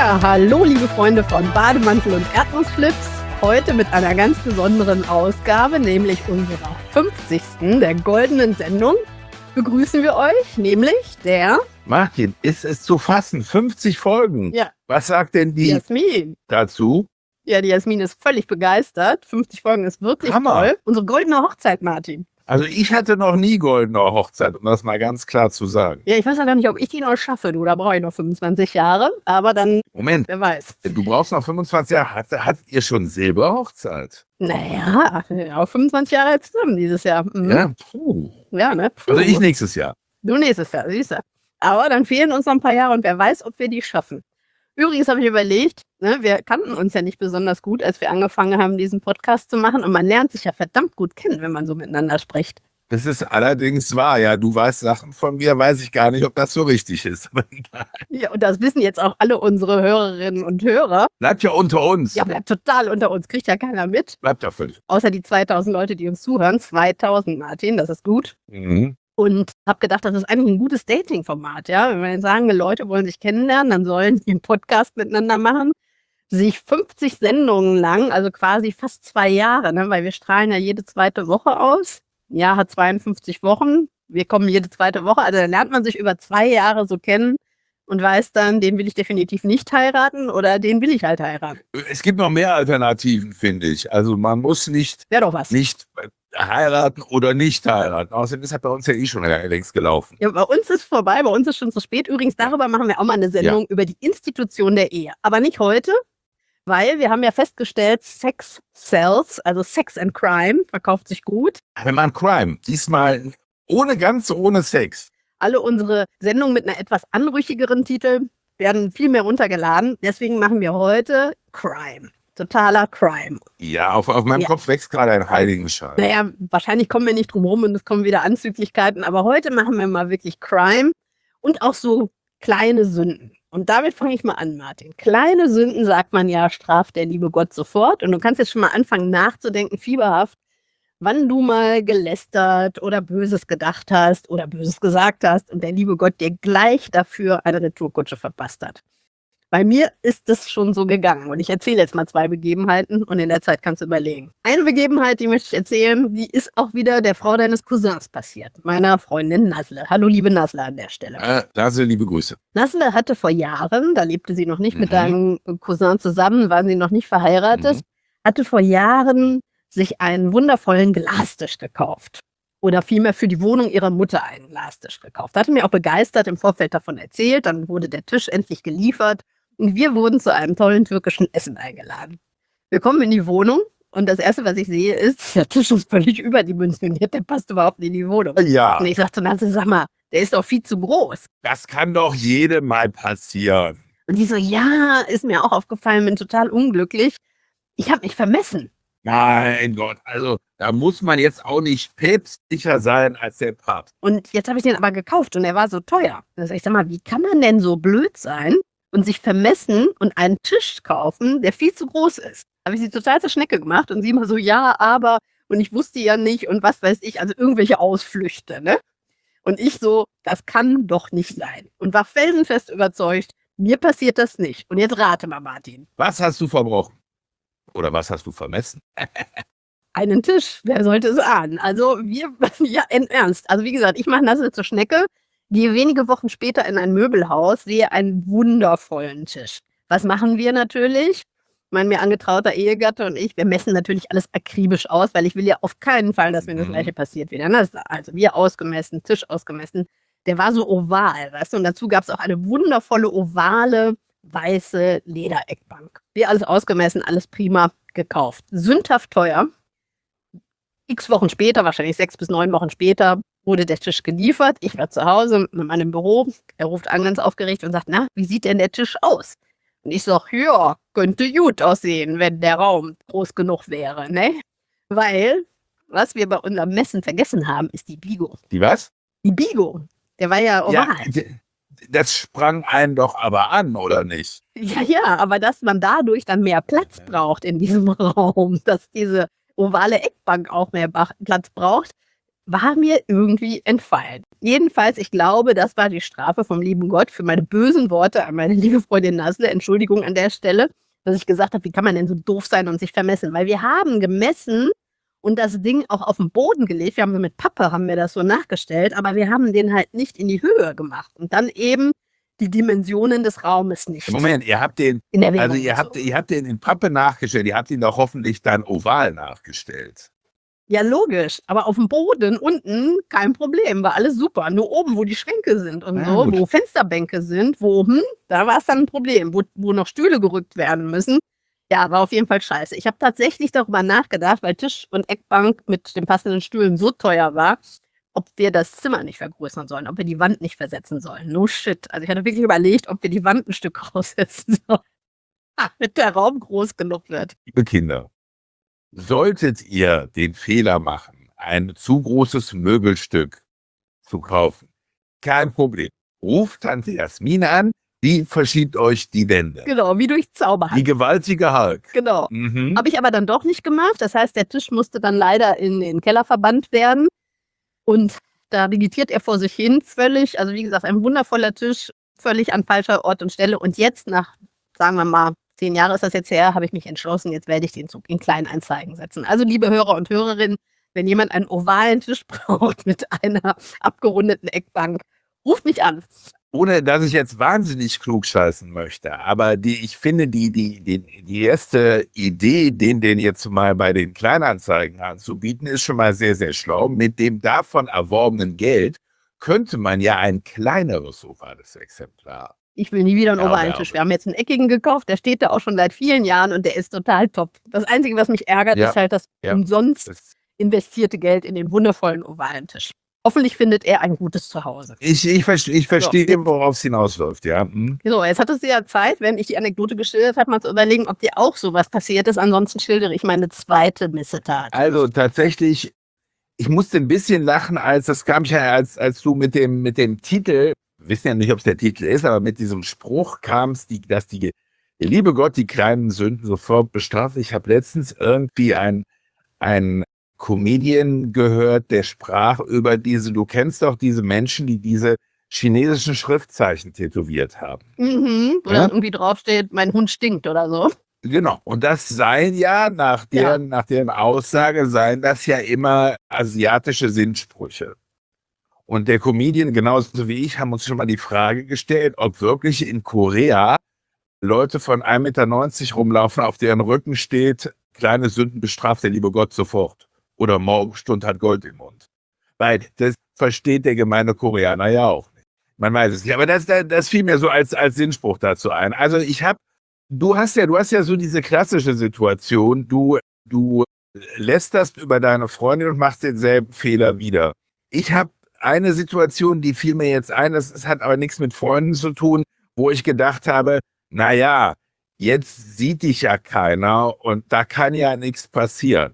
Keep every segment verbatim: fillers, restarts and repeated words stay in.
Ja, hallo liebe Freunde von Bademantel und Erdnussflips. Heute mit einer ganz besonderen Ausgabe, nämlich unserer fünfzigsten der goldenen Sendung, begrüßen wir euch, nämlich der... Martin, ist es zu fassen? fünfzig Folgen. Ja. Was sagt denn die Jasmin dazu? Ja, die Jasmin ist völlig begeistert. fünfzig Folgen ist wirklich Hammer. toll. Unsere goldene Hochzeit, Martin. Also ich hatte noch nie goldene Hochzeit, um das mal ganz klar zu sagen. Ja, ich weiß ja gar nicht, ob ich die noch schaffe. Du, da brauche ich noch fünfundzwanzig Jahre. Aber dann, Moment, wer weiß. du brauchst noch fünfundzwanzig Jahre. Hat, hattet ihr schon Silberhochzeit? Naja, auch fünfundzwanzig Jahre jetzt zusammen dieses Jahr. Mhm. Ja, puh. Ja, ne? Puh. Also ich nächstes Jahr. Du nächstes Jahr, siehst du. Aber dann fehlen uns noch ein paar Jahre und wer weiß, ob wir die schaffen. Übrigens habe ich überlegt, ne, wir kannten uns ja nicht besonders gut, als wir angefangen haben, diesen Podcast zu machen. Und man lernt sich ja verdammt gut kennen, wenn man so miteinander spricht. Das ist allerdings wahr, ja. Du weißt Sachen von mir, weiß ich gar nicht, ob das so richtig ist. Aber egal. Ja, und das wissen jetzt auch alle unsere Hörerinnen und Hörer. Bleibt ja unter uns. Ja, bleibt total unter uns, kriegt ja keiner mit. Bleibt ja völlig. Außer die zweitausend Leute, die uns zuhören. zweitausend, Martin, das ist gut. Mhm. Und habe gedacht, das ist eigentlich ein gutes Dating-Format, ja. Wenn wir jetzt sagen, Leute wollen sich kennenlernen, dann sollen die einen Podcast miteinander machen, sich fünfzig Sendungen lang, also quasi fast zwei Jahre, ne, weil wir strahlen ja jede zweite Woche aus. Ein Jahr hat zweiundfünfzig Wochen, wir kommen jede zweite Woche, also dann lernt man sich über zwei Jahre so kennen und weiß dann, den will ich definitiv nicht heiraten oder den will ich halt heiraten. Es gibt noch mehr Alternativen, finde ich. Also man muss nicht, Wäre doch was. nicht heiraten oder nicht heiraten. Außerdem ist das bei uns ja eh schon längst gelaufen. Ja, bei uns ist vorbei, bei uns ist schon zu spät. Übrigens, darüber machen wir auch mal eine Sendung, ja, über die Institution der Ehe. Aber nicht heute, weil wir haben ja festgestellt, Sex sells, also Sex and Crime verkauft sich gut. Wir machen Crime, diesmal ohne ganz ohne Sex. Alle unsere Sendungen mit einer etwas anrüchigeren Titel werden viel mehr runtergeladen. Deswegen machen wir heute Crime. Totaler Crime. Ja, auf, auf meinem ja. Kopf wächst gerade ein Heiligenschein. Naja, wahrscheinlich kommen wir nicht drum rum und es kommen wieder Anzüglichkeiten. Aber heute machen wir mal wirklich Crime und auch so kleine Sünden. Und damit fange ich mal an, Martin. Kleine Sünden, sagt man ja, straft der liebe Gott sofort. Und du kannst jetzt schon mal anfangen nachzudenken, fieberhaft, wann du mal gelästert oder Böses gedacht hast oder Böses gesagt hast und der liebe Gott dir gleich dafür eine Retourkutsche verpasst hat. Bei mir ist es schon so gegangen und ich erzähle jetzt mal zwei Begebenheiten und in der Zeit kannst du überlegen. Eine Begebenheit, die möchte ich erzählen, die ist auch wieder der Frau deines Cousins passiert, meiner Freundin Nasle. Hallo liebe Nasle an der Stelle. Äh, Nasle, liebe Grüße. Nasle hatte vor Jahren, da lebte sie noch nicht Mhm. mit deinem Cousin zusammen, waren sie noch nicht verheiratet, Mhm. hatte vor Jahren sich einen wundervollen Glastisch gekauft. Oder vielmehr für die Wohnung ihrer Mutter einen Glastisch gekauft. Hatte mir auch begeistert im Vorfeld davon erzählt, dann wurde der Tisch endlich geliefert. Und wir wurden zu einem tollen türkischen Essen eingeladen. Wir kommen in die Wohnung und das Erste, was ich sehe, ist, der Tisch ist völlig überdimensioniert, der passt überhaupt nicht in die Wohnung. Ja, Und ich sagte, Nasle, sag mal, der ist doch viel zu groß. das kann doch jedem mal passieren. Und die so, ja, ist mir auch aufgefallen, bin total unglücklich. Ich habe mich vermessen. Mein Gott, also da muss man jetzt auch nicht päpstlicher sein als der Papst. Und jetzt habe ich den aber gekauft und er war so teuer. Also ich sag mal, wie kann man denn so blöd sein und sich vermessen und einen Tisch kaufen, der viel zu groß ist? Da habe ich sie total zur Schnecke gemacht und sie immer so, ja, aber, und ich wusste ja nicht und was weiß ich, also irgendwelche Ausflüchte, ne? Und ich so, das kann doch nicht sein. Und war felsenfest überzeugt, mir passiert das nicht. Und jetzt rate mal, Martin. Was hast du verbrochen? Oder was hast du vermessen? Einen Tisch, wer sollte es ahnen? Also wir, ja, im Ernst. Also wie gesagt, ich mache Nasle zur Schnecke, gehe wenige Wochen später in ein Möbelhaus, sehe einen wundervollen Tisch. Was machen wir natürlich? Mein mir angetrauter Ehegatte und ich, wir messen natürlich alles akribisch aus, weil ich will ja auf keinen Fall, dass mir das Mhm. Gleiche passiert wie der Nasle. Also wir ausgemessen, Tisch ausgemessen. Der war so oval, weißt du? Und dazu gab es auch eine wundervolle, ovale, weiße Ledereckbank. Wir alles ausgemessen, alles prima gekauft. Sündhaft teuer. X Wochen später, wahrscheinlich sechs bis neun Wochen später, wurde der Tisch geliefert. Ich war zu Hause mit meinem Büro. Er ruft an, ganz aufgeregt und sagt, na, wie sieht denn der Tisch aus? Und ich sag, ja, könnte gut aussehen, wenn der Raum groß genug wäre, ne? Weil, was wir bei unserem Messen vergessen haben, ist die Biegung. Die was? Die Biegung. Der war ja oval. Ja, d- das sprang einen doch aber an, oder nicht? Ja, ja, aber dass man dadurch dann mehr Platz braucht in diesem Raum, dass diese ovale Eckbank auch mehr Bach- Platz braucht, war mir irgendwie entfallen. Jedenfalls, ich glaube, das war die Strafe vom lieben Gott für meine bösen Worte an meine liebe Freundin Nasle. Entschuldigung an der Stelle, dass ich gesagt habe, wie kann man denn so doof sein und sich vermessen? Weil wir haben gemessen und das Ding auch auf den Boden gelegt. Wir haben so mit Pappe haben wir das so nachgestellt, aber wir haben den halt nicht in die Höhe gemacht. Und dann eben die Dimensionen des Raumes nicht. Moment, ihr habt den, In der also Werbung ihr habt, gezogen. ihr habt den in Pappe nachgestellt, ihr habt ihn doch hoffentlich dann oval nachgestellt. Ja, logisch. Aber auf dem Boden unten kein Problem, war alles super. Nur oben, wo die Schränke sind und Na so, gut. wo Fensterbänke sind, wo, hm, da war es dann ein Problem, wo, wo noch Stühle gerückt werden müssen. Ja, war auf jeden Fall scheiße. Ich habe tatsächlich darüber nachgedacht, weil Tisch und Eckbank mit den passenden Stühlen so teuer war, ob wir das Zimmer nicht vergrößern sollen, ob wir die Wand nicht versetzen sollen. No shit. Also ich hatte wirklich überlegt, ob wir die Wand ein Stück raussetzen sollen, damit der Raum groß genug wird. Liebe Kinder, solltet ihr den Fehler machen, ein zu großes Möbelstück zu kaufen, kein Problem. Ruft Tante Jasmin an, die verschiebt euch die Wände. Genau, wie durch Die Zauberhand. gewaltige Hulk. Genau. Mhm. Habe ich aber dann doch nicht gemacht. Das heißt, der Tisch musste dann leider in den Keller verbannt werden. Und da vegetiert er vor sich hin, völlig, also wie gesagt, ein wundervoller Tisch, völlig an falscher Ort und Stelle. Und jetzt nach, sagen wir mal, zehn Jahre ist das jetzt her, habe ich mich entschlossen, jetzt werde ich den Zug in Kleinanzeigen setzen. Also liebe Hörer und Hörerinnen, wenn jemand einen ovalen Tisch braucht mit einer abgerundeten Eckbank, ruft mich an. Ohne dass ich jetzt wahnsinnig klug scheißen möchte, aber die, ich finde, die, die, die, die erste Idee, den, den jetzt mal bei den Kleinanzeigen anzubieten, ist schon mal sehr, sehr schlau. Mit dem davon erworbenen Geld könnte man ja ein kleineres ovales Exemplar. Ich will nie wieder einen Ja, ovalen ja, Tisch. Wir haben jetzt einen eckigen gekauft, der steht da auch schon seit vielen Jahren und der ist total top. Das Einzige, was mich ärgert, Ja, ist halt das ja. umsonst Das, investierte Geld in den wundervollen ovalen Tisch. Hoffentlich findet er ein gutes Zuhause. ich ich, verste- ich verstehe, worauf es hinausläuft, ja. Hm. So, jetzt hattest du ja Zeit, wenn ich die Anekdote geschildert habe, mal zu überlegen, ob dir auch sowas passiert ist. Ansonsten schildere ich meine zweite Missetat. Also tatsächlich, ich musste ein bisschen lachen, als das kam ja, als, als du mit dem, mit dem Titel, wir wissen ja nicht, ob es der Titel ist, aber mit diesem Spruch kam es, die, dass die, der liebe Gott die kleinen Sünden sofort bestraft. Ich habe letztens irgendwie ein, ein Comedian gehört, der sprach über diese, du kennst doch diese Menschen, die diese chinesischen Schriftzeichen tätowiert haben. Mhm. Oder Ja? irgendwie draufsteht, mein Hund stinkt oder so. Genau. Und das seien ja, nach deren, nach deren Aussage, seien das ja immer asiatische Sinnsprüche. Und der Comedian, genauso wie ich, haben uns schon mal die Frage gestellt, ob wirklich in Korea Leute von ein Meter neunzig rumlaufen, auf deren Rücken steht, kleine Sünden bestraft der liebe Gott sofort. Oder Morgenstund hat Gold im Mund. Weil das versteht der gemeine Koreaner ja auch nicht. Man weiß es nicht. Aber das, das, das fiel mir so als, als Sinnspruch dazu ein. Also ich habe, du hast ja, du hast ja so diese klassische Situation, du, du lästerst über deine Freundin und machst denselben Fehler wieder. Ich habe eine Situation, die fiel mir jetzt ein, das, das hat aber nichts mit Freunden zu tun, wo ich gedacht habe, naja, jetzt sieht dich ja keiner und da kann ja nichts passieren.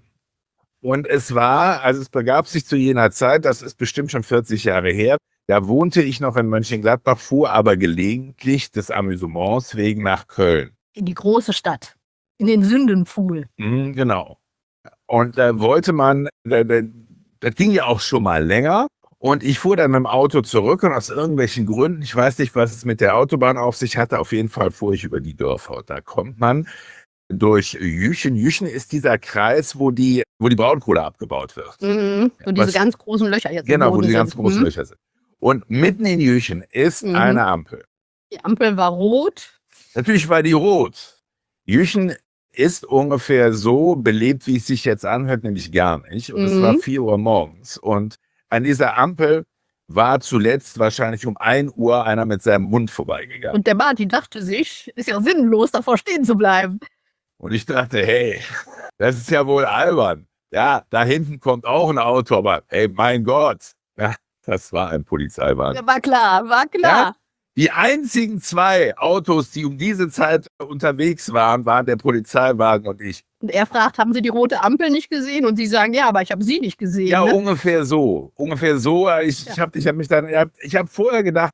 Und es war, also es begab sich zu jener Zeit, das ist bestimmt schon vierzig Jahre her, da wohnte ich noch in Mönchengladbach, fuhr aber gelegentlich des Amüsements wegen nach Köln. In die große Stadt. In den Sündenpfuhl. Mhm, genau. Und da wollte man, da, da, das ging ja auch schon mal länger. Und ich fuhr dann mit dem Auto zurück und aus irgendwelchen Gründen, ich weiß nicht, was es mit der Autobahn auf sich hatte, auf jeden Fall fuhr ich über die Dörfer. Und da kommt man durch Jüchen. Jüchen ist dieser Kreis, wo die, wo die Braunkohle abgebaut wird. Mhm. So diese Was- ganz großen Löcher jetzt. im Genau, wo Boden die ganz sind. großen Mhm. Löcher sind. Und mitten in Jüchen ist Mhm. eine Ampel. Die Ampel war rot. Natürlich war die rot. Jüchen ist ungefähr so belebt, wie es sich jetzt anhört, nämlich gar nicht. Und es Mhm. war vier Uhr morgens. Und an dieser Ampel war zuletzt wahrscheinlich um ein Uhr einer mit seinem Hund vorbeigegangen. Und der Martin dachte sich, ist ja sinnlos, davor stehen zu bleiben. Und ich dachte, hey, das ist ja wohl albern. Ja, da hinten kommt auch ein Auto, aber hey, mein Gott. Ja, das war ein Polizeiwagen. Ja, war klar, war klar. Ja? Die einzigen zwei Autos, die um diese Zeit unterwegs waren, waren der Polizeiwagen und ich. Und er fragt, haben Sie die rote Ampel nicht gesehen? Und sie sagen, ja, aber ich habe sie nicht gesehen. Ja, ne? ungefähr so. Ungefähr so. Ich, Ja. ich habe ich hab mich dann, ich habe ich hab vorher gedacht,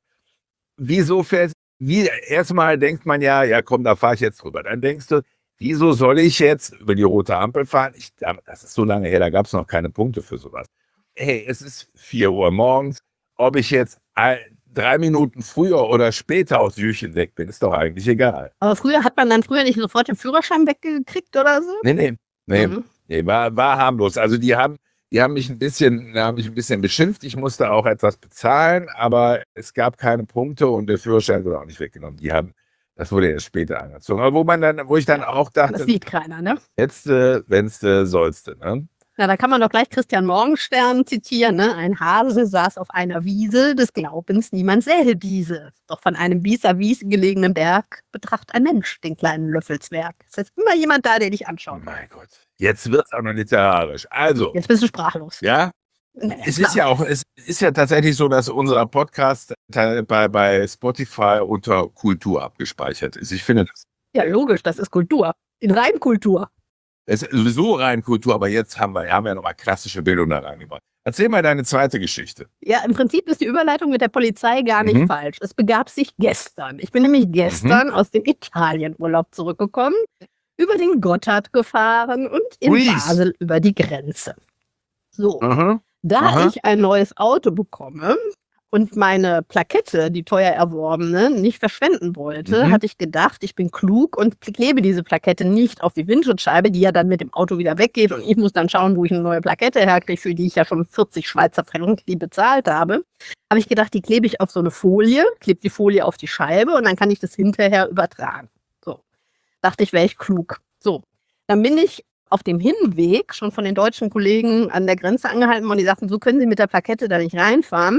wieso fährt, wie, erstmal denkt man ja, ja komm, da fahre ich jetzt drüber. Dann denkst du, wieso soll ich jetzt über die rote Ampel fahren? Ich, das ist so lange her, da gab es noch keine Punkte für sowas. hey, es ist vier Uhr morgens, ob ich jetzt ein, drei Minuten früher oder später aus Jüchen weg bin, ist doch eigentlich egal. Aber früher hat man dann früher nicht sofort den Führerschein weggekriegt oder so? Nee, nee, nee, Mhm. nee war, war harmlos. Also die haben, die haben mich ein bisschen, die haben mich ein bisschen beschimpft. Ich musste auch etwas bezahlen, aber es gab keine Punkte und der Führerschein wurde auch nicht weggenommen. Die haben, das wurde erst später angezogen. Aber wo man dann, wo ich dann auch Das dachte, sieht keiner, ne? jetzt, äh, wenn's äh, sollste, ne? Na, da kann man doch gleich Christian Morgenstern zitieren, ne? Ein Hase saß auf einer Wiese, des Glaubens niemand sähe diese. Doch von einem vis-à-vis gelegenen Berg betracht ein Mensch den kleinen Löffelswerk. Es ist immer jemand da, der dich Oh anschaut. mein Gott. Jetzt wird's auch noch literarisch. Also, Jetzt bist du sprachlos. ja, Na ja, es klar. ist ja auch, es ist ja tatsächlich so, dass unser Podcast te- bei, bei Spotify unter Kultur abgespeichert ist. Ich finde das. Ja, logisch, das ist Kultur. In Reinkultur. Es ist sowieso rein Kultur, aber jetzt haben wir, haben wir nochmal klassische Bildung da reingebracht. Erzähl mal deine zweite Geschichte. Ja, im Prinzip ist die Überleitung mit der Polizei gar nicht Mhm. falsch. Es begab sich gestern. Ich bin nämlich gestern aus dem Italienurlaub zurückgekommen, über den Gotthard gefahren und in Ui. Basel über die Grenze. So, Mhm. da Aha. ich ein neues Auto bekomme und meine Plakette, die teuer erworbene, nicht verschwenden wollte, Mhm. hatte ich gedacht, ich bin klug und klebe diese Plakette nicht auf die Windschutzscheibe, die ja dann mit dem Auto wieder weggeht und ich muss dann schauen, wo ich eine neue Plakette herkriege, für die ich ja schon vierzig Schweizer Franken die bezahlt habe. Habe ich gedacht, die klebe ich auf so eine Folie, klebe die Folie auf die Scheibe und dann kann ich das hinterher übertragen. So, dachte ich, wäre ich klug. So, dann bin ich auf dem Hinweg schon von den deutschen Kollegen an der Grenze angehalten und die sagten, so können Sie mit der Plakette da nicht reinfahren.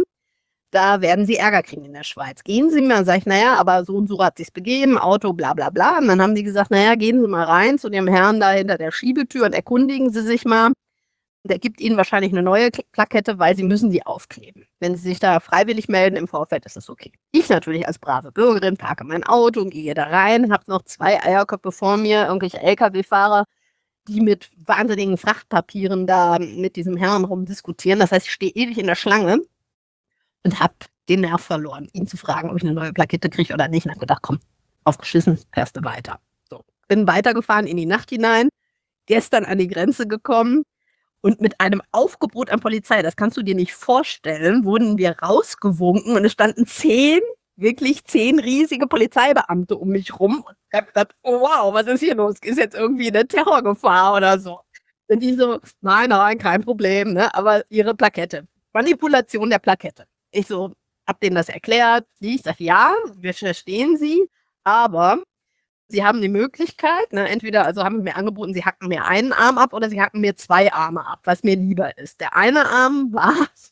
Da werden Sie Ärger kriegen in der Schweiz. Gehen Sie mal, sag ich, naja, aber so und so hat sich's begeben, Auto, bla bla bla. Und dann haben die gesagt, naja, gehen Sie mal rein zu dem Herrn da hinter der Schiebetür und erkundigen Sie sich mal. Der gibt Ihnen wahrscheinlich eine neue K- Plakette, weil Sie müssen die aufkleben. Wenn Sie sich da freiwillig melden im Vorfeld, ist das okay. Ich natürlich als brave Bürgerin parke mein Auto und gehe da rein, habe noch zwei Eierköpfe vor mir, irgendwelche L K W-Fahrer, die mit wahnsinnigen Frachtpapieren da mit diesem Herrn rumdiskutieren. Das heißt, ich stehe ewig in der Schlange und habe den Nerv verloren, ihn zu fragen, ob ich eine neue Plakette kriege oder nicht. Und habe gedacht, komm, aufgeschissen, fährst du weiter. So, bin weitergefahren in die Nacht hinein, gestern an die Grenze gekommen und mit einem Aufgebot an Polizei, das kannst du dir nicht vorstellen, wurden wir rausgewunken und es standen zehn, wirklich zehn riesige Polizeibeamte um mich rum. Und ich habe gedacht, oh wow, was ist hier los? Ist jetzt irgendwie eine Terrorgefahr oder so? Und die so, nein, nein, kein Problem, ne? Aber ihre Plakette. Manipulation der Plakette. Ich so, hab denen das erklärt. Ich sag, ja, wir verstehen Sie, aber Sie haben die Möglichkeit, ne, entweder, also haben mir angeboten, Sie hacken mir einen Arm ab oder Sie hacken mir zwei Arme ab, was mir lieber ist. Der eine Arm war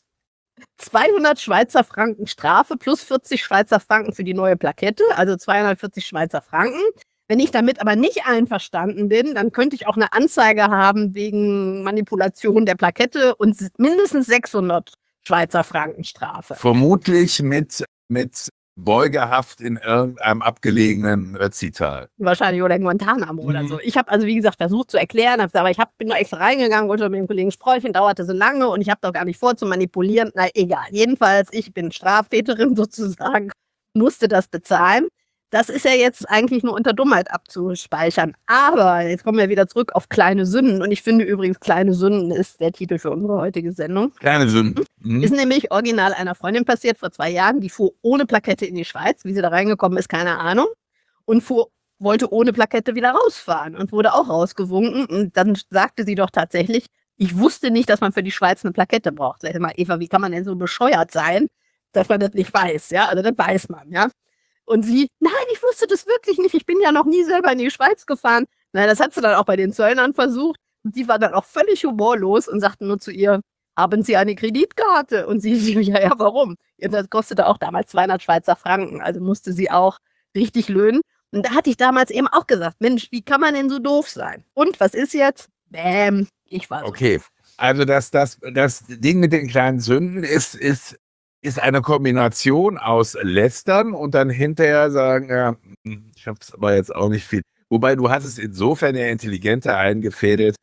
zweihundert Schweizer Franken Strafe plus vierzig Schweizer Franken für die neue Plakette, also zweihundertvierzig Schweizer Franken. Wenn ich damit aber nicht einverstanden bin, dann könnte ich auch eine Anzeige haben wegen Manipulation der Plakette und s- mindestens sechshundert Schweizer Franken Strafe. Vermutlich mit, mit Beugehaft in irgendeinem abgelegenen Rezital. Wahrscheinlich oder in Guantanamo oder Mhm. so. Ich habe also, wie gesagt, versucht zu erklären, hab, aber ich hab, bin nur extra reingegangen, wollte mit dem Kollegen sprechen, dauerte so lange und ich habe doch gar nicht vor zu manipulieren. Na egal, jedenfalls, ich bin Straftäterin sozusagen, musste das bezahlen. Das ist ja jetzt eigentlich nur unter Dummheit abzuspeichern. Aber jetzt kommen wir wieder zurück auf kleine Sünden. Und ich finde übrigens, kleine Sünden ist der Titel für unsere heutige Sendung. Kleine Sünden. Mhm. Ist nämlich original einer Freundin passiert vor zwei Jahren. Die fuhr ohne Plakette in die Schweiz. Wie sie da reingekommen ist, keine Ahnung. Und fuhr, wollte ohne Plakette wieder rausfahren und wurde auch rausgewunken. Und dann sagte sie doch tatsächlich, ich wusste nicht, dass man für die Schweiz eine Plakette braucht. Sag ich mal, Eva, wie kann man denn so bescheuert sein, dass man das nicht weiß? Ja, also das weiß man, ja. Und sie, nein, ich wusste das wirklich nicht. Ich bin ja noch nie selber in die Schweiz gefahren. Na, das hat sie dann auch bei den Zöllnern versucht. Und die war dann auch völlig humorlos und sagten nur zu ihr, haben Sie eine Kreditkarte? Und sie, ja, ja, warum? Ja, das kostete auch damals zweihundert Schweizer Franken. Also musste sie auch richtig löhnen. Und da hatte ich damals eben auch gesagt, Mensch, wie kann man denn so doof sein? Und was ist jetzt? Bäm, ich war so Okay, doof. also das, das, das Ding mit den kleinen Sünden ist, ist, ist eine Kombination aus Lästern und dann hinterher sagen, ja, hm, ich habe es aber jetzt auch nicht viel. Wobei du hast es insofern ja intelligenter eingefädelt,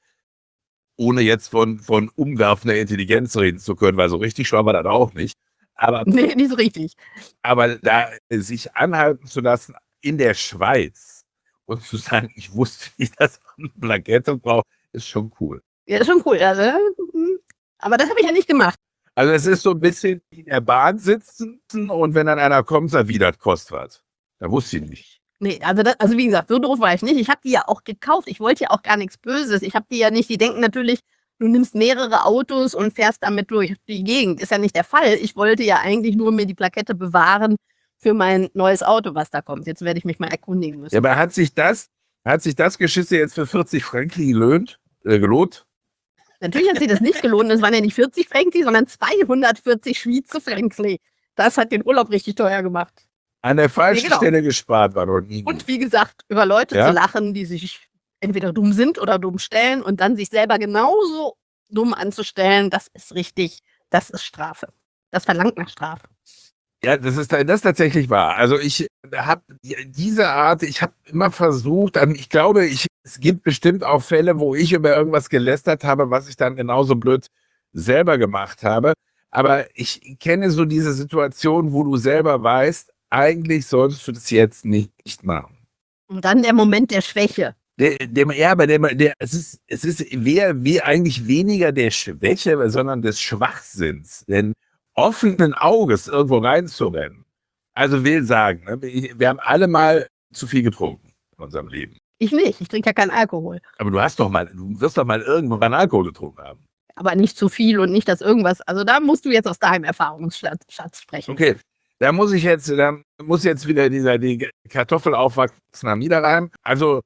ohne jetzt von, von umwerfender Intelligenz reden zu können, weil so richtig schlau war das auch nicht. Aber, Nee, nicht so richtig. aber da sich anhalten zu lassen in der Schweiz und zu sagen, ich wusste nicht, dass man eine Plakette braucht, ist schon cool. Ja, ist schon cool. Also, hm, Aber das habe ich ja nicht gemacht. Also es ist so ein bisschen wie in der Bahn sitzen und wenn dann einer kommt, sagt, wie, das kostet was. Da wusste ich nicht. Nee, also, das, also wie gesagt, so doof war ich nicht. Ich habe die ja auch gekauft. Ich wollte ja auch gar nichts Böses. Ich habe die ja nicht, die denken natürlich, du nimmst mehrere Autos und fährst damit durch die Gegend. Ist ja nicht der Fall. Ich wollte ja eigentlich nur mir die Plakette bewahren für mein neues Auto, was da kommt. Jetzt werde ich mich mal erkundigen müssen. Ja, aber hat sich das, hat sich das Geschisse jetzt für vierzig Franken gelohnt? Äh, gelohnt? Natürlich hat sich das nicht gelohnt. Es waren ja nicht vierzig Franken, sondern zweihundertvierzig Schweizer Franken. Das hat den Urlaub richtig teuer gemacht. An der falschen Nee, genau. Stelle gespart war noch nie. Und wie gesagt, über Leute Ja? zu lachen, die sich entweder dumm sind oder dumm stellen und dann sich selber genauso dumm anzustellen, das ist richtig, das ist Strafe. Das verlangt nach Strafe. Ja, das ist, das ist tatsächlich wahr. Also ich habe diese Art, ich habe immer versucht, ich glaube, ich, es gibt bestimmt auch Fälle, wo ich über irgendwas gelästert habe, was ich dann genauso blöd selber gemacht habe. Aber ich kenne so diese Situation, wo du selber weißt, eigentlich solltest du das jetzt nicht machen. Und dann der Moment der Schwäche. Der, der, ja, aber der, der, es ist, es ist wie, wie eigentlich weniger der Schwäche, sondern des Schwachsinns. Denn offenen Auges irgendwo reinzurennen, also will sagen, ne, wir haben alle mal zu viel getrunken in unserem Leben. Ich nicht, ich trinke ja keinen Alkohol. Aber du hast doch mal, du wirst doch mal irgendwann Alkohol getrunken haben. Aber nicht zu viel und nicht, dass irgendwas, also da musst du jetzt aus deinem Erfahrungsschatz Schatz sprechen. Okay, da muss ich jetzt, da muss jetzt wieder dieser die Kartoffel aufwachsen am Niederrhein. Also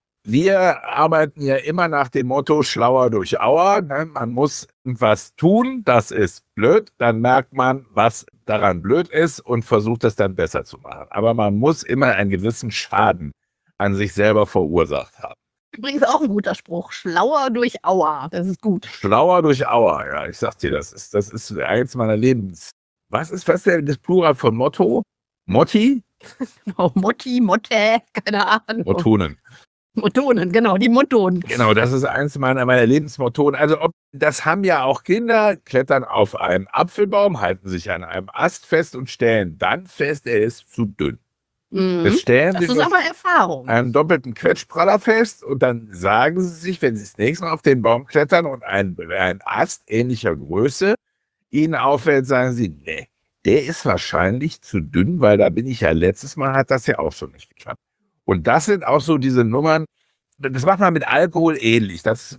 wir arbeiten ja immer nach dem Motto schlauer durch Auer. Ne? Man muss was tun, das ist blöd. Dann merkt man, was daran blöd ist und versucht es dann besser zu machen. Aber man muss immer einen gewissen Schaden an sich selber verursacht haben. Übrigens auch ein guter Spruch. Schlauer durch Auer. Das ist gut. Schlauer durch Auer, ja, ich sag dir, das ist, das ist eins meiner Lebens. Was ist was denn das Plural von Motto? Motti? Genau, Motti, Motte, keine Ahnung. Mottonen. Motonen, genau, die Motonen. Genau, das ist eins meiner, meiner Lebensmottonen. Also ob, das haben ja auch Kinder, klettern auf einen Apfelbaum, halten sich an einem Ast fest und stellen dann fest, er ist zu dünn. Mhm. Das stellen Das sie ist durch aber Erfahrung. einen doppelten Quetschpraller fest und dann sagen sie sich, wenn sie das nächste Mal auf den Baum klettern und ein, ein Ast ähnlicher Größe ihnen auffällt, sagen sie, nee, der ist wahrscheinlich zu dünn, weil da bin ich ja letztes Mal, hat das ja auch schon nicht geklappt. Und das sind auch so diese Nummern, das macht man mit Alkohol ähnlich. Das,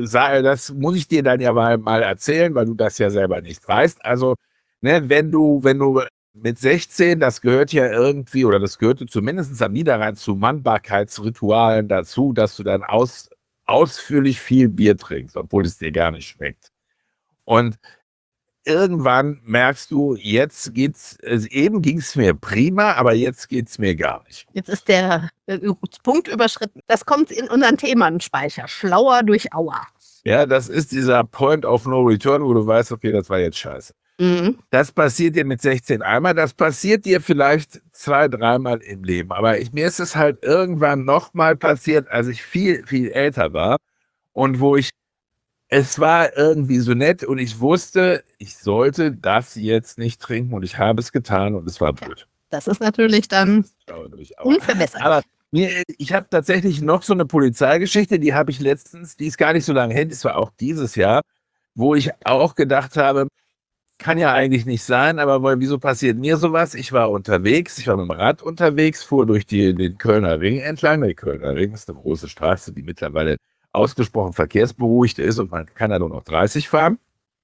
das muss ich dir dann ja mal, mal erzählen, weil du das ja selber nicht weißt. Also, ne, wenn du, wenn du mit sechzehn, das gehört ja irgendwie, oder das gehörte zumindest am Niederrhein zu Mannbarkeitsritualen dazu, dass du dann aus, ausführlich viel Bier trinkst, obwohl es dir gar nicht schmeckt. Und irgendwann merkst du, jetzt geht's, also eben ging es mir prima, aber jetzt geht's mir gar nicht. Jetzt ist der, der Punkt überschritten. Das kommt in unseren Themenspeicher. Schlauer durch Auer. Ja, das ist dieser Point of No Return, wo du weißt, okay, das war jetzt scheiße. Mhm. Das passiert dir mit sechzehn einmal, das passiert dir vielleicht zwei, dreimal im Leben. Aber ich, mir ist es halt irgendwann nochmal passiert, als ich viel, viel älter war und wo ich, es war irgendwie so nett und ich wusste, ich sollte das jetzt nicht trinken und ich habe es getan und es war blöd. Das ist natürlich dann unverbesserlich. Aber mir, ich habe tatsächlich noch so eine Polizeigeschichte, die habe ich letztens, die ist gar nicht so lange hin, das war auch dieses Jahr, wo ich auch gedacht habe, kann ja eigentlich nicht sein, aber weil, wieso passiert mir sowas? Ich war unterwegs, ich war mit dem Rad unterwegs, fuhr durch die, den Kölner Ring entlang. Der Kölner Ring ist eine große Straße, die mittlerweile ausgesprochen verkehrsberuhigt ist und man kann da nur noch dreißig fahren.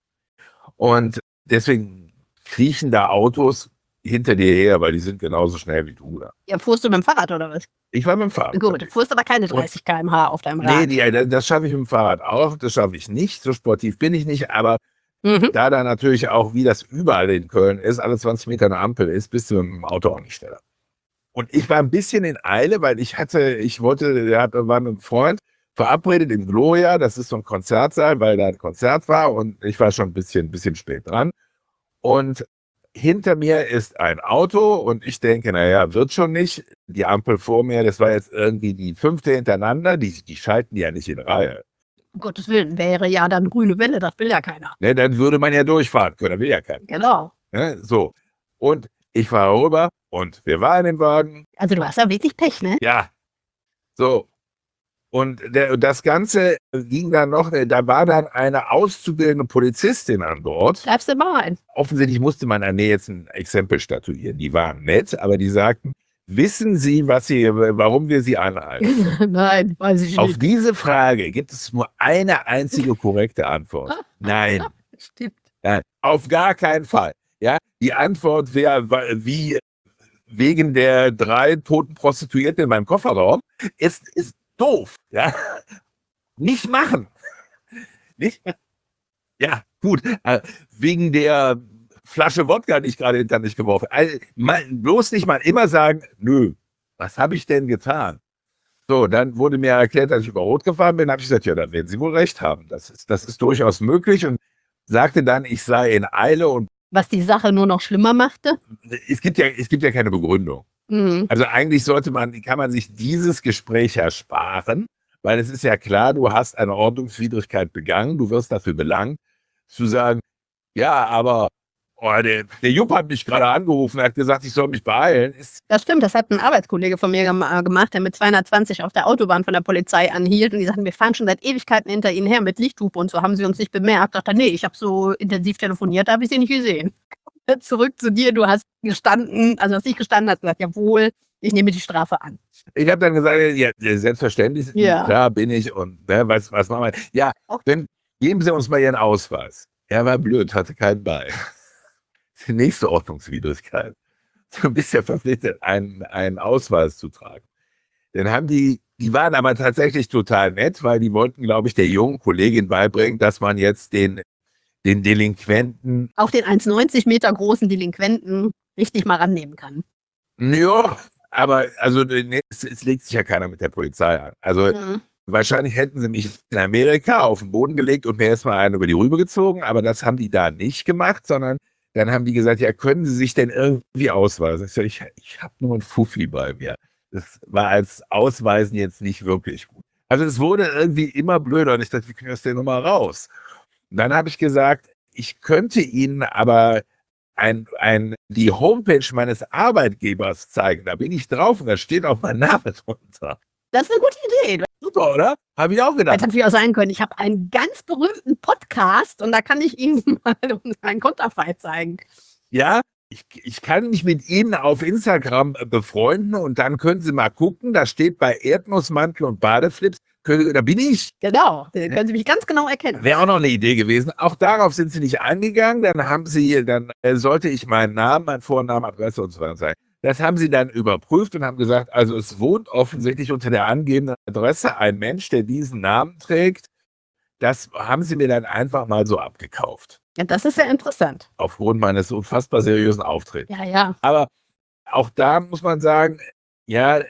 Und deswegen kriechen da Autos hinter dir her, weil die sind genauso schnell wie du da. Ja, fuhrst du mit dem Fahrrad oder was? Ich war mit dem Fahrrad. Gut, du fuhrst aber keine dreißig Kilometer pro Stunde auf deinem Rad. Nee, die, das, das schaffe ich mit dem Fahrrad auch, das schaffe ich nicht, so sportiv bin ich nicht, aber mhm. da da natürlich auch, wie das überall in Köln ist, alle zwanzig Meter eine Ampel ist, bist du mit dem Auto auch nicht schneller. Und ich war ein bisschen in Eile, weil ich hatte, ich wollte, der hat, war mit einem Freund verabredet im Gloria, das ist so ein Konzertsaal, weil da ein Konzert war und ich war schon ein bisschen, ein bisschen spät dran. Und hinter mir ist ein Auto und ich denke, naja, wird schon nicht. Die Ampel vor mir, das war jetzt irgendwie die fünfte hintereinander, die, die schalten ja nicht in Reihe. Um Gottes Willen, wäre ja dann grüne Welle, das will ja keiner. Ne, dann würde man ja durchfahren können, das will ja keiner. Genau. Ne, so, und ich fahre rüber und wir waren im Wagen. Also du hast ja wirklich Pech, ne? Ja, so. Und der, das Ganze ging dann noch, da war dann eine auszubildende Polizistin an Bord. Greifst du mal ein. Offensichtlich musste man an jetzt ein Exempel statuieren. Die waren nett, aber die sagten, wissen Sie, was Sie, warum wir Sie anhalten? Nein, weiß ich Auf nicht. diese Frage gibt es nur eine einzige korrekte Antwort. Nein. Stimmt. Nein, auf gar keinen Fall. Ja, die Antwort wäre wie wegen der drei toten Prostituierten in meinem Kofferraum. Es ist doof. Ja, nicht machen. Nicht? Ja, gut. Äh, wegen der Flasche Wodka, die ich gerade hinter mich geworfen habe. Also, mal, bloß nicht mal immer sagen, nö, was habe ich denn getan? So, dann wurde mir erklärt, dass ich über Rot gefahren bin. Da habe ich gesagt, ja, dann werden Sie wohl recht haben. Das ist, das ist durchaus möglich. Und sagte dann, ich sei in Eile. Und was die Sache nur noch schlimmer machte? es gibt ja, es gibt ja keine Begründung. Mhm. Also eigentlich sollte man, kann man sich dieses Gespräch ersparen, weil es ist ja klar, du hast eine Ordnungswidrigkeit begangen, du wirst dafür belangt, zu sagen, ja, aber oh, der, der Jupp hat mich gerade angerufen, er hat gesagt, ich soll mich beeilen. Ist Das stimmt, das hat ein Arbeitskollege von mir gem- gemacht, der mit zweihundertzwanzig auf der Autobahn von der Polizei anhielt und die sagten, wir fahren schon seit Ewigkeiten hinter Ihnen her mit Lichthupe und so, haben Sie uns nicht bemerkt. Ich dachte, nee, ich habe so intensiv telefoniert, da habe ich Sie nicht gesehen. Zurück zu dir, du hast gestanden, also hast nicht gestanden, hast gesagt, jawohl, ich nehme die Strafe an. Ich habe dann gesagt, ja, selbstverständlich, Ja. klar bin ich und ne, was, was machen wir? Ja, dann geben Sie uns mal Ihren Ausweis. Er war blöd, hatte keinen bei. Das ist die nächste Ordnungswidrigkeit. Du bist ja verpflichtet, einen, einen Ausweis zu tragen. Dann haben die, die waren aber tatsächlich total nett, weil die wollten, glaube ich, der jungen Kollegin beibringen, dass man jetzt den, den Delinquenten, Auch den eins Komma neunzig Meter großen Delinquenten richtig mal rannehmen kann. ja, aber also nee, es, es legt sich ja keiner mit der Polizei an. Also Mhm. wahrscheinlich hätten sie mich in Amerika auf den Boden gelegt und mir erstmal einen über die Rübe gezogen, aber das haben die da nicht gemacht, sondern dann haben die gesagt, ja, können Sie sich denn irgendwie ausweisen? Ich, so, ich, ich habe nur ein Fuffi bei mir. Das war als Ausweisen jetzt nicht wirklich gut. Also es wurde irgendwie immer blöder und ich dachte, wie kriegen wir das denn nochmal raus? Und dann habe ich gesagt, ich könnte Ihnen aber ein, ein, die Homepage meines Arbeitgebers zeigen. Da bin ich drauf und da steht auch mein Name drunter. Das ist eine gute Idee. Super, oder? Habe ich auch gedacht. Hätte natürlich auch sein können, ich habe einen ganz berühmten Podcast und da kann ich Ihnen mal ein Konterfei zeigen. Ja, ich, ich kann mich mit Ihnen auf Instagram befreunden und dann können Sie mal gucken, da steht bei Erdnussmantel und Badeflips, können, da bin ich. Genau, da können Sie mich ganz genau erkennen. Wäre auch noch eine Idee gewesen. Auch darauf sind Sie nicht eingegangen. Dann haben Sie, dann äh, sollte ich meinen Namen, meinen Vornamen, Adresse und so weiter sagen. Das haben Sie dann überprüft und haben gesagt, also es wohnt offensichtlich unter der angegebenen Adresse ein Mensch, der diesen Namen trägt. Das haben Sie mir dann einfach mal so abgekauft. Ja, das ist ja interessant. Aufgrund meines unfassbar seriösen Auftretens. Ja, ja. Aber auch da muss man sagen, ja,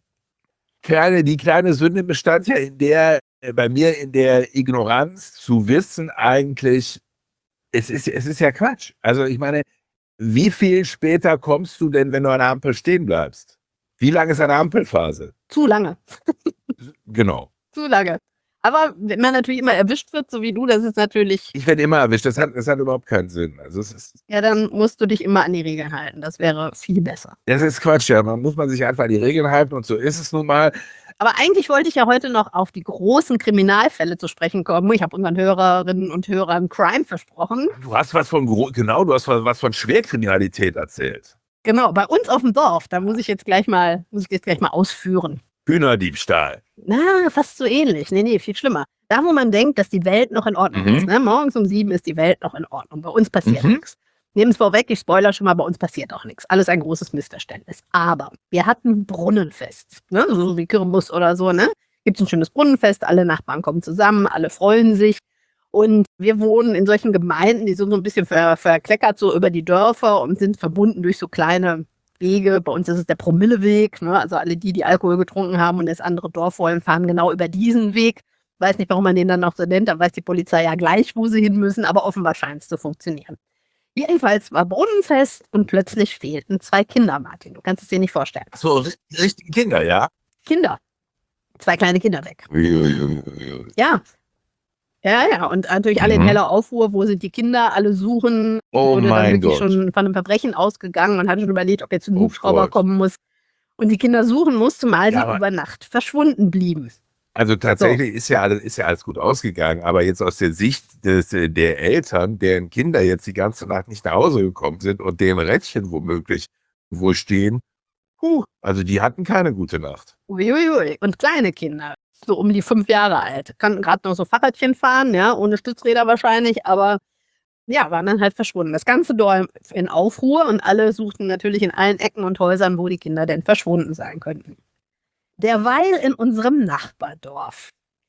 kleine, die kleine Sünde bestand ja in der, äh, bei mir in der Ignoranz zu wissen eigentlich, es ist, es ist ja Quatsch. Also ich meine, wie viel später kommst du denn, wenn du an der Ampel stehen bleibst? Wie lange ist eine Ampelphase? Zu lange. Genau. Zu lange. Aber wenn man natürlich immer erwischt wird, so wie du, das ist natürlich, Ich werde immer erwischt. Das hat, das hat überhaupt keinen Sinn. Also es ist, ja, dann musst du dich immer an die Regeln halten. Das wäre viel besser. das ist Quatsch, ja. Man muss man sich einfach an die Regeln halten und so ist es nun mal. Aber eigentlich wollte ich ja heute noch auf die großen Kriminalfälle zu sprechen kommen. Ich habe unseren Hörerinnen und Hörern Crime versprochen. Du hast was von, gro- genau, du hast was von Schwerkriminalität erzählt. Genau, bei uns auf dem Dorf, da muss ich jetzt gleich mal, muss ich jetzt gleich mal ausführen. Hühnerdiebstahl. Na, fast so ähnlich. Nee, nee, viel schlimmer. Da, wo man denkt, dass die Welt noch in Ordnung Mhm. ist. Ne? Morgens um sieben ist die Welt noch in Ordnung. Bei uns passiert Mhm. nichts. Nehmen es vorweg, ich spoilere schon mal, bei uns passiert auch nichts. Alles ein großes Missverständnis. Aber wir hatten Brunnenfest, ne? So wie Kirmes oder so. Ne? Gibt es ein schönes Brunnenfest, alle Nachbarn kommen zusammen, alle freuen sich. Und wir wohnen in solchen Gemeinden, die sind so ein bisschen ver verkleckert so über die Dörfer und sind verbunden durch so kleine Wege. Bei uns ist es der Promilleweg. Ne? Also alle die, die Alkohol getrunken haben und das andere Dorf wollen, fahren genau über diesen Weg. Ich weiß nicht, warum man den dann noch so nennt. Da weiß die Polizei ja gleich, wo sie hin müssen. Aber offenbar scheint es zu funktionieren. Jedenfalls war Brunnenfest und plötzlich fehlten zwei Kinder, Martin. Du kannst es dir nicht vorstellen. So, ri- richtige Kinder, ja? Kinder. Zwei kleine Kinder weg. Ja. Ja, ja. Und natürlich alle in Mhm. heller Aufruhr. Wo sind die Kinder? Alle suchen. Oh Wurde dann mein wirklich Gott. schon von einem Verbrechen ausgegangen und hatte schon überlegt, ob jetzt ein Oh Hubschrauber Gott. kommen muss. Und die Kinder suchen musste, mal Ja, sie aber- über Nacht verschwunden blieben. Also tatsächlich so. ist, ja alles, ist ja alles gut ausgegangen, aber jetzt aus der Sicht des, der Eltern, deren Kinder jetzt die ganze Nacht nicht nach Hause gekommen sind und deren Rädchen womöglich wo stehen, puh, also die hatten keine gute Nacht. Uiuiui. Und kleine Kinder, so um die fünf Jahre alt, konnten gerade noch so Fahrradchen fahren, ja, ohne Stützräder wahrscheinlich, aber ja, waren dann halt verschwunden. Das ganze Dorf in Aufruhr und alle suchten natürlich in allen Ecken und Häusern, wo die Kinder denn verschwunden sein könnten. Derweil in unserem Nachbardorf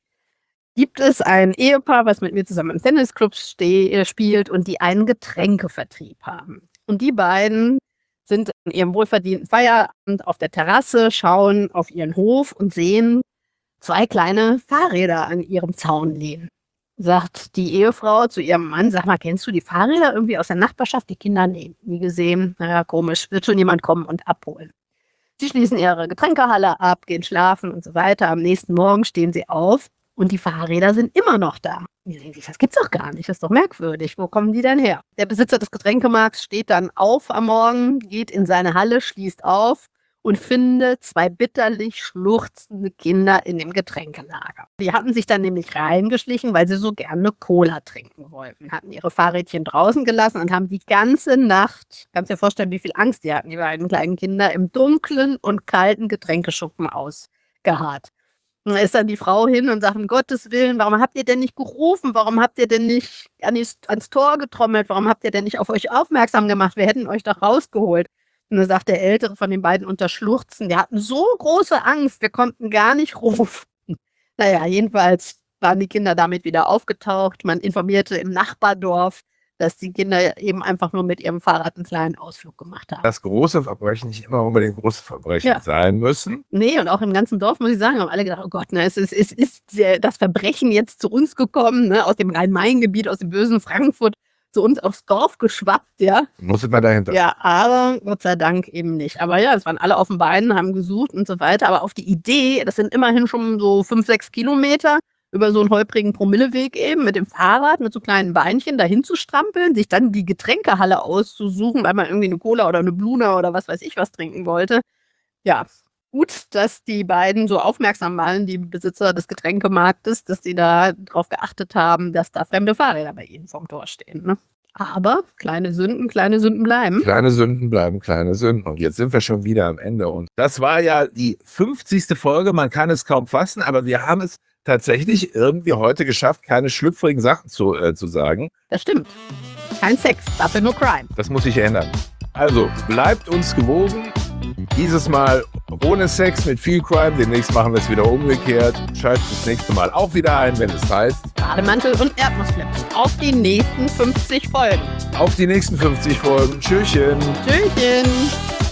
gibt es ein Ehepaar, was mit mir zusammen im Tennisclub ste- spielt und die einen Getränkevertrieb haben. Und die beiden sind in ihrem wohlverdienten Feierabend auf der Terrasse, schauen auf ihren Hof und sehen zwei kleine Fahrräder an ihrem Zaun lehnen. Sagt die Ehefrau zu ihrem Mann, sag mal, kennst du die Fahrräder irgendwie aus der Nachbarschaft? Die Kinder, nee, nie gesehen. Naja, komisch, wird schon jemand kommen und abholen. Sie schließen ihre Getränkehalle ab, gehen schlafen und so weiter. Am nächsten Morgen stehen sie auf und die Fahrräder sind immer noch da. Die denken sich, das gibt's doch gar nicht, das ist doch merkwürdig. Wo kommen die denn her? Der Besitzer des Getränkemarkts steht dann auf am Morgen, geht in seine Halle, schließt auf und findet zwei bitterlich schluchzende Kinder in dem Getränkelager. Die hatten sich dann nämlich reingeschlichen, weil sie so gerne Cola trinken wollten. Hatten ihre Fahrrädchen draußen gelassen und haben die ganze Nacht, kannst dir vorstellen, wie viel Angst die hatten, die beiden kleinen Kinder, im dunklen und kalten Getränkeschuppen ausgeharrt. Und da ist dann die Frau hin und sagt, um Gottes Willen, warum habt ihr denn nicht gerufen? Warum habt ihr denn nicht an die, ans Tor getrommelt? Warum habt ihr denn nicht auf euch aufmerksam gemacht? Wir hätten euch doch rausgeholt. Und dann sagt der Ältere von den beiden unter Schluchzen, wir hatten so große Angst, wir konnten gar nicht rufen. Naja, jedenfalls waren die Kinder damit wieder aufgetaucht. Man informierte im Nachbardorf, dass die Kinder eben einfach nur mit ihrem Fahrrad einen kleinen Ausflug gemacht haben. Dass große Verbrechen nicht immer unbedingt große Verbrechen ja. sein müssen. Nee, und auch im ganzen Dorf, muss ich sagen, haben alle gedacht, oh Gott, ne, es ist, es ist das Verbrechen jetzt zu uns gekommen, ne, aus dem Rhein-Main-Gebiet, aus dem bösen Frankfurt, zu uns aufs Dorf geschwappt, ja. Muss immer dahinter. Ja, aber Gott sei Dank eben nicht. Aber ja, es waren alle auf den Beinen, haben gesucht und so weiter. Aber auf die Idee, das sind immerhin schon so fünf, sechs Kilometer über so einen holprigen Promilleweg eben mit dem Fahrrad, mit so kleinen Beinchen dahin zu strampeln, sich dann die Getränkehalle auszusuchen, weil man irgendwie eine Cola oder eine Bluna oder was weiß ich was trinken wollte. Ja, gut, dass die beiden so aufmerksam waren, die Besitzer des Getränkemarktes, dass die da drauf geachtet haben, dass da fremde Fahrräder bei ihnen vorm Tor stehen. Ne? Aber kleine Sünden, kleine Sünden bleiben. Kleine Sünden bleiben kleine Sünden. Und jetzt sind wir schon wieder am Ende. Und das war ja die fünfzigste Folge. Man kann es kaum fassen, aber wir haben es tatsächlich irgendwie heute geschafft, keine schlüpfrigen Sachen zu, äh, zu sagen. Das stimmt. Kein Sex, dafür nur Crime. Das muss sich ändern. Also, bleibt uns gewogen. Dieses Mal ohne Sex, mit viel Crime. Demnächst machen wir es wieder umgekehrt. Schaltet das nächste Mal auch wieder ein, wenn es heißt Bademantel und Erdnussflips. Auf die nächsten fünfzig Folgen. Auf die nächsten fünfzig Folgen. Tschüsschen. Tschüsschen.